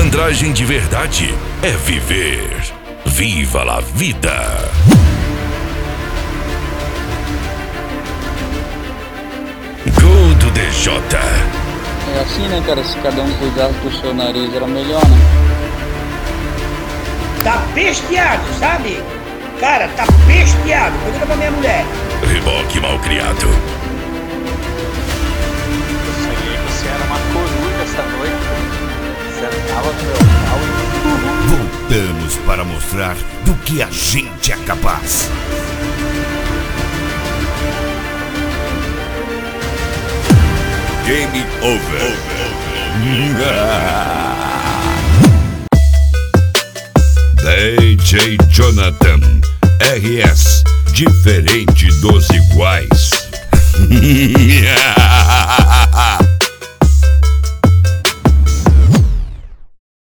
Malandragem de verdade é viver. Viva la vida! Gol do DJ. É assim, né, cara? Se cada um cuidasse do seu nariz era melhor, né? Tá pesteado, sabe? Cara, tá pesteado. Pergunta pra minha mulher. Reboque mal criado. Eu sonhei que você era uma coruja essa noite. Sentava no meu pau e... Voltamos para mostrar do que a gente é capaz. Game over. DJ Jonathan RS, diferente dos iguais.